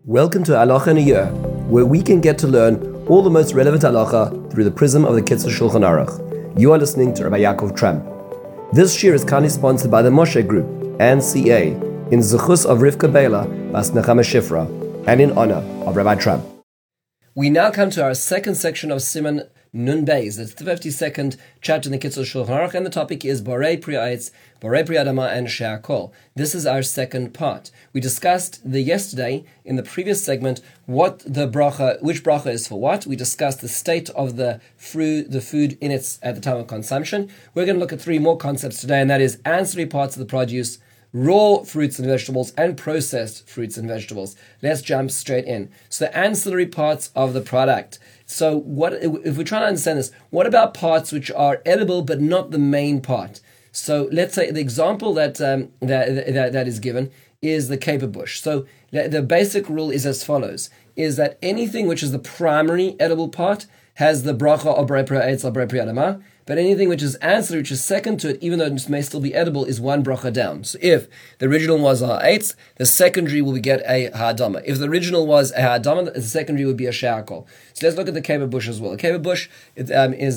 Welcome to Halacha in a Year, where we can get to learn all the most relevant halacha through the prism of the Kitzur Shulchan Aruch. You are listening to Rabbi Yaakov Tramp. This year is kindly sponsored by the Moshe Group and CA in Zechus of Rivka Bela Bas Nechama Shifra and in honor of Rabbi Tramp. We now come to our second section of Siman Nun Beis. It's the 52nd chapter in the Kitzur Shulchan Aruch, and the topic is Borei Pri Eitz, Borei Pri Adama, and She'akol. This is our second part. We discussed yesterday in the previous segment which bracha is for what. We discussed the state of the food in its at the time of consumption. We're going to look at three more concepts today, and that is ancillary parts of the produce, raw fruits and vegetables, and processed fruits and vegetables. Let's jump straight in. So the ancillary parts of the product. So what if we're trying to understand this? What about parts which are edible but not the main part? So let's say the example that is given is the caper bush. So the basic rule is as follows: is that anything which is the primary edible part has the bracha of Borei Pri Eitz or Borei Pri Adama, but anything which is ancillary, which is second to it, even though it may still be edible, is one bracha down. So if the original was a ha'etz, the secondary will get a ha'adama. If the original was a ha'adama, the secondary would be a she'akol. So let's look at the caper bush as well. The caper bush is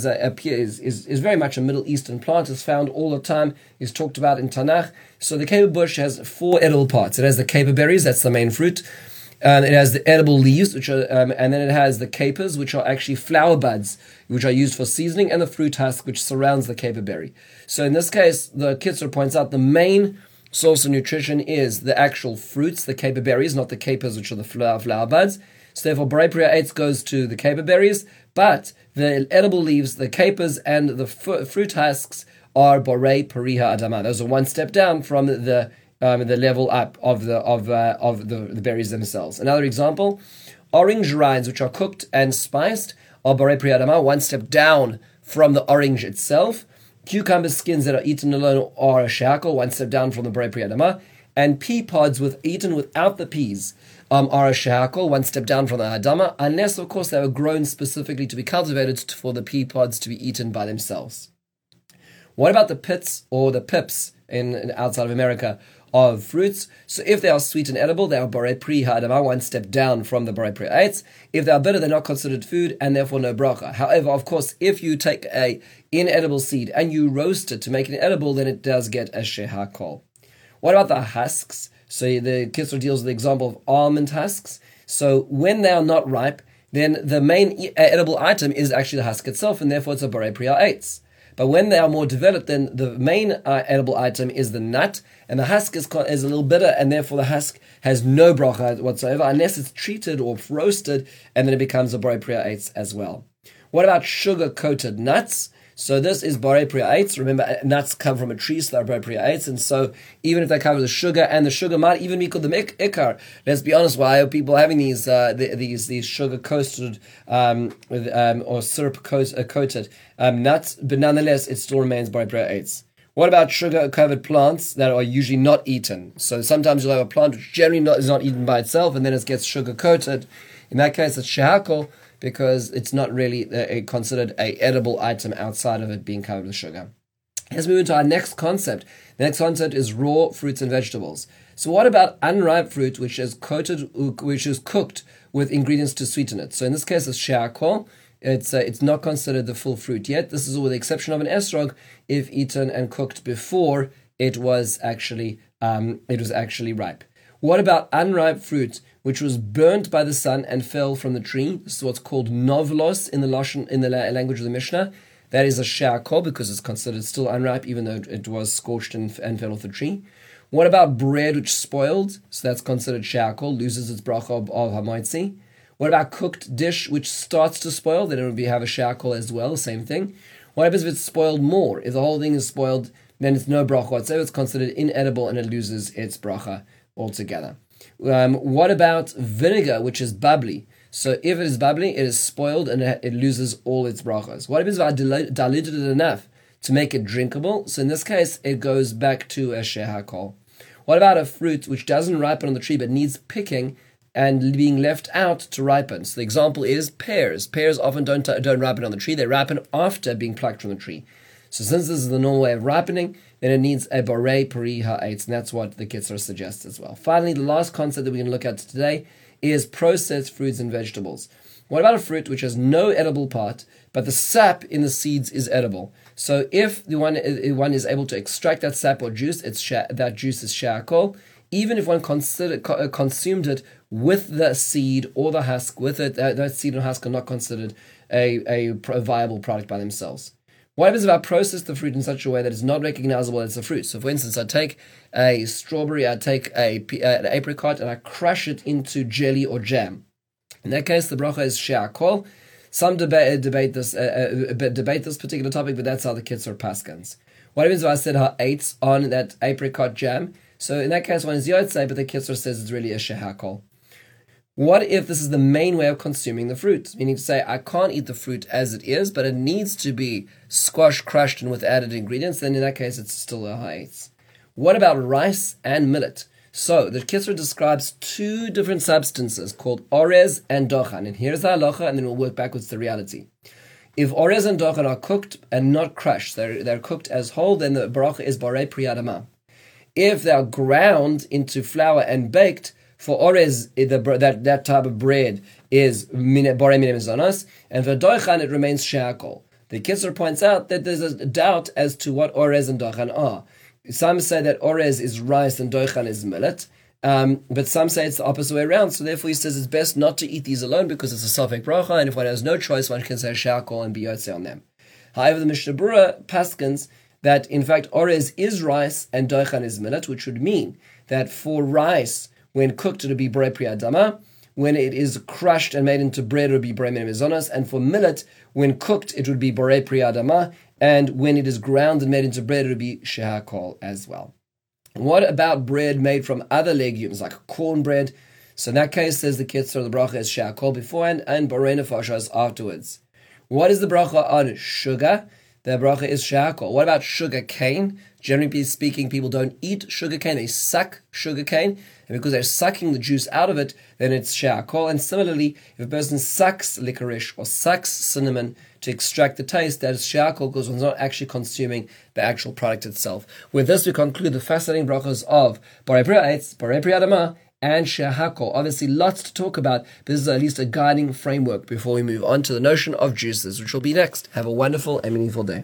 very much a Middle Eastern plant. It's found all the time. It's talked about in Tanakh. So the caper bush has four edible parts. It has the caper berries, that's the main fruit. It has the edible leaves, which are, and then it has the capers, which are actually flower buds, which are used for seasoning, and the fruit husk, which surrounds the caper berry. So in this case, the Kitzur points out the main source of nutrition is the actual fruits, the caper berries, not the capers, which are the flower buds. So therefore, Borei Pri Eitz goes to the caper berries, but the edible leaves, the capers, and the fruit husks are Borei Pri Adama. Those are one step down from the level up of the berries themselves. Another example, orange rinds which are cooked and spiced are Borei Pri Adama, one step down from the orange itself. Cucumber skins that are eaten alone are a she'akol, one step down from the Borei Pri Adama. And pea pods eaten without the peas are a she'akol, one step down from the adama, unless of course they were grown specifically to be cultivated for the pea pods to be eaten by themselves. What about the pits or the pips in outside of America of fruits? So if they are sweet and edible, they are Borei Pri Adama, one step down from the Borei Pri Eitz. If they are bitter, they're not considered food and therefore no bracha. However, of course, if you take a inedible seed and you roast it to make it edible, then it does get a she'akol. What about the husks? So the Kitzur deals with the example of almond husks. So when they are not ripe, then the main edible item is actually the husk itself, and therefore it's a Borei Pri Eitz. But when they are more developed, then the main edible item is the nut, and the husk is a little bitter, and therefore the husk has no bracha whatsoever, unless it's treated or roasted, and then it becomes a Borei Pri Eitz as well. What about sugar-coated nuts? So this is Borei Pri Eitz. Remember, nuts come from a tree, so they're Borei Pri Eitz, and so even if they cover the sugar, and the sugar might even be called the ikar. Let's be honest, why are people having these sugar-coated or syrup-coated nuts? But nonetheless, it still remains Borei Pri Eitz. What about sugar-covered plants that are usually not eaten? So sometimes you'll have a plant which generally is not eaten by itself, and then it gets sugar-coated. In that case, it's she'akol, because it's not really considered an edible item outside of it being covered with sugar. Let's move into our next concept. The next concept is raw fruits and vegetables. So what about unripe fruit which is cooked with ingredients to sweeten it? So in this case, it's she'akol. It's not considered the full fruit yet. This is with the exception of an esrog if eaten and cooked before it was actually ripe. What about unripe fruit which was burnt by the sun and fell from the tree? This is what's called novlos in the language of the Mishnah. That is a she'akol because it's considered still unripe even though it was scorched and fell off the tree. What about bread which spoiled? So that's considered she'akol, loses its bracha of hamaitzi. What about cooked dish which starts to spoil? Then it would have a she'akol as well, same thing. What happens if it's spoiled more? If the whole thing is spoiled, then it's no bracha whatsoever. It's considered inedible and it loses its bracha altogether. What about vinegar, which is bubbly? So if it is bubbly, it is spoiled and it loses all its brachas. What happens if I diluted it enough to make it drinkable? So in this case, it goes back to a she'akol. What about a fruit which doesn't ripen on the tree but needs picking and being left out to ripen? So the example is pears. Pears often don't ripen on the tree. They ripen after being plucked from the tree. So since this is the normal way of ripening, then it needs a Borei Pri Ha'etz, and that's what the Kitzur suggests as well. Finally, the last concept that we're going to look at today is processed fruits and vegetables. What about a fruit which has no edible part, but the sap in the seeds is edible? So if the one is able to extract that sap or juice, that juice is she'akol. Even if one consumed it with the seed or the husk, with it, that seed and husk are not considered a viable product by themselves. What happens if I process the fruit in such a way that it's not recognizable as a fruit? So for instance, I take a strawberry, I take an apricot, and I crush it into jelly or jam. In that case, the bracha is she'akol. Some debate this particular topic, but that's how the Kitzur paskans. What happens if I said ha'etz on that apricot jam? So in that case, one is yotzei, but the Kitzur says it's really a she'akol. What if this is the main way of consuming the fruit? Meaning to say, I can't eat the fruit as it is, but it needs to be squashed, crushed, and with added ingredients. Then in that case, it's still a ha'etz. What about rice and millet? So the Kitzur describes two different substances called orez and dochan. And here's the halacha, and then we'll work backwards to reality. If orez and dochan are cooked and not crushed, they're cooked as whole, then the bracha is borei pri adama. If they are ground into flour and baked, for orez, that type of bread is borei min mezonos, and for dochan it remains she'akol. The Kitzur points out that there's a doubt as to what orez and dochan are. Some say that orez is rice and dochan is millet, but some say it's the opposite way around. So therefore he says it's best not to eat these alone because it's a safek bracha, and if one has no choice, one can say she'akol and be yotzei on them. However, the Mishnah Berurah paskins that in fact orez is rice and dochan is millet, which would mean that for rice, when cooked, it would be borei pri adama. When it is crushed and made into bread, it would be borei min mezonos. And for millet, when cooked, it would be borei pri adama. And when it is ground and made into bread, it would be she'akol as well. What about bread made from other legumes, like cornbread? So in that case, says the Kitzur, the bracha is she'akol beforehand and borei nefashos afterwards. What is the bracha on sugar? The bracha is she'akol. What about sugar cane? Generally speaking, people don't eat sugar cane, they suck sugar cane. And because they're sucking the juice out of it, then it's she'akol. And similarly, if a person sucks licorice or sucks cinnamon to extract the taste, that is she'akol because one's not actually consuming the actual product itself. With this, we conclude the fascinating brachas of borei pri ha'etz, borei pri adama, and she'akol. Obviously, lots to talk about, but this is at least a guiding framework before we move on to the notion of juices, which will be next. Have a wonderful and meaningful day.